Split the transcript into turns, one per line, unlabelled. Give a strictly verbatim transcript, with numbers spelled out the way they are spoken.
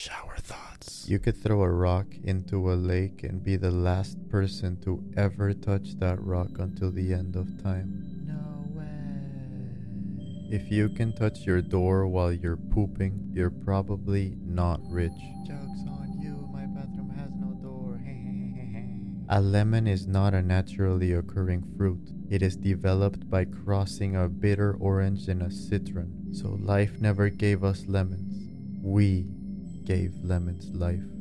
Shower thoughts.
You could throw a rock into a lake and be the last person to ever touch that rock until the end of time.
No way.
If you can touch your door while you're pooping, you're probably not rich.
Joke's on you, my bathroom has no door.
A lemon is not a naturally occurring fruit. It is developed by crossing a bitter orange and a citron. So life never gave us lemons. We gave lemons life.